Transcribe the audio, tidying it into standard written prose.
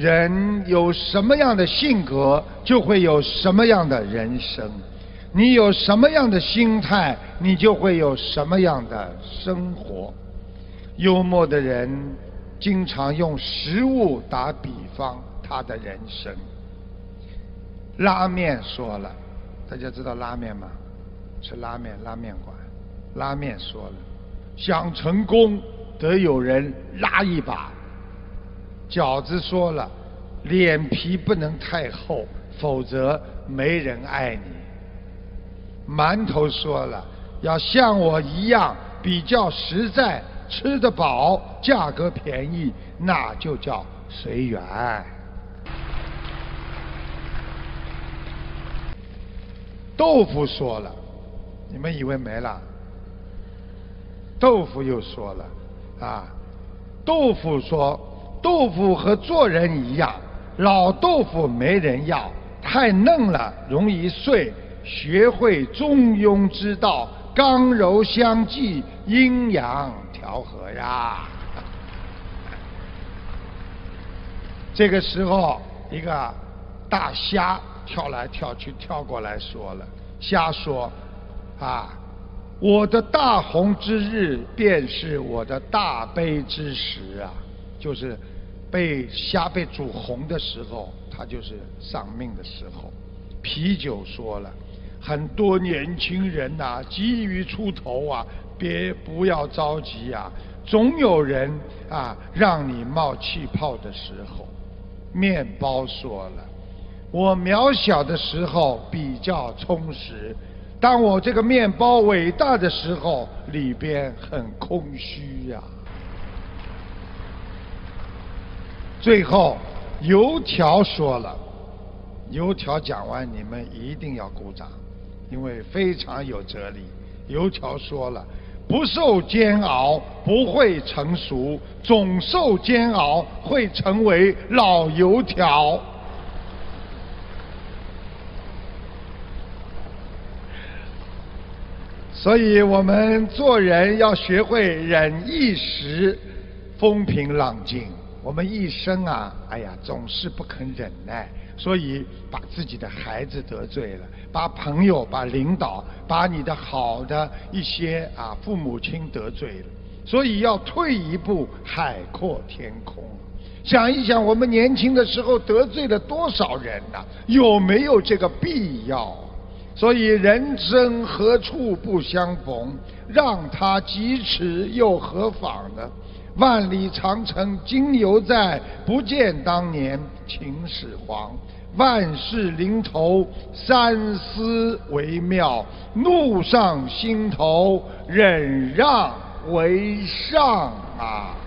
人有什么样的性格，就会有什么样的人生。你有什么样的心态，你就会有什么样的生活。幽默的人经常用食物打比方他的人生。拉面说了，大家知道拉面吗？吃拉面，拉面馆。拉面说了，想成功得有人拉一把。饺子说了，脸皮不能太厚，否则没人爱你。馒头说了，要像我一样比较实在，吃得饱，价格便宜，那就叫随缘。豆腐说了，你们以为没了？豆腐又说了啊，豆腐说，豆腐和做人一样，老豆腐没人要，太嫩了容易碎，学会中庸之道，刚柔相济，阴阳调和呀。这个时候，一个大虾跳来跳去，跳过来说了，虾说啊，我的大红之日便是我的大悲之时啊，就是虾被煮红的时候，它就是丧命的时候。啤酒说了，很多年轻人啊，急于出头啊，不要着急啊，总有人啊让你冒气泡的时候。面包说了，我渺小的时候比较充实，当我这个面包伟大的时候，里边很空虚呀。最后，油条说了，油条讲完你们一定要鼓掌，因为非常有哲理。油条说了，不受煎熬不会成熟，总受煎熬会成为老油条。所以我们做人要学会忍一时，风平浪静。我们一生啊，哎呀，总是不肯忍耐，所以把自己的孩子得罪了，把朋友、把领导、把你的好的一些父母亲得罪了，所以要退一步，海阔天空。想一想，我们年轻的时候得罪了多少人啊？有没有这个必要？所以人生何处不相逢，让他几尺又何妨呢？万里长城今犹在，不见当年秦始皇。万事临头三思为妙，怒上心头忍让为上啊。